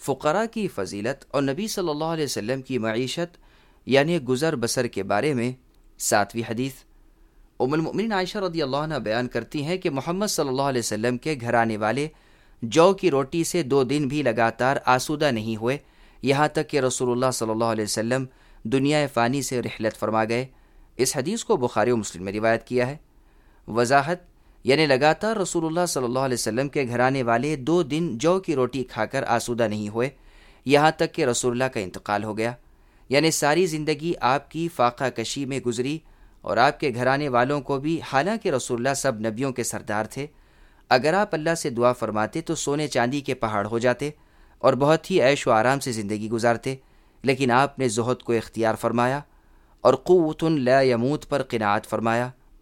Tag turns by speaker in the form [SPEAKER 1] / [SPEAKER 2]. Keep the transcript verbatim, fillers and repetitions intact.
[SPEAKER 1] फ़ुक़रा की फ़जीलत और नबी सल्लल्लाहु अलैहि वसल्लम की मईशत यानी गुज़र बसर के बारे में सातवीं हदीस। उम्मुल मोमिनीन आयशा रज़ियल्लाहु अन्हा बयान करती हैं कि मोहम्मद सल्लल्लाहु अलैहि वसल्लम के घराने वाले जौ की रोटी से दो दिन भी लगातार आसूदा नहीं हुए, यहाँ तक कि रसूलुल्लाह सल्लल्लाहु अलैहि वसल्लम दुनिया फ़ानी से रिहलत फरमा गए। इस हदीस को बुखारी और मुस्लिम में रिवायत किया है। वजाहत यानी लगातार रसूलुल्लाह सल्लल्लाहु अलैहि वसल्लम के घराने वाले दो दिन जौ की रोटी खाकर आसूदा नहीं हुए, यहाँ तक कि रसूलुल्लाह का इंतकाल हो गया। यानी सारी ज़िंदगी आपकी फाका कशी में गुजरी और आपके घराने वालों को भी, हालांकि रसूलुल्लाह सब नबियों के सरदार थे, अगर आप अल्लाह से दुआ फरमाते तो सोने चांदी के पहाड़ हो जाते और बहुत ही ऐश व आराम से ज़िंदगी गुजारते। लेकिन आपने ज़ुहद को इख्तियार फरमाया और क़ुव्वतुन ला यमूत पर क़िनाअत फरमाया।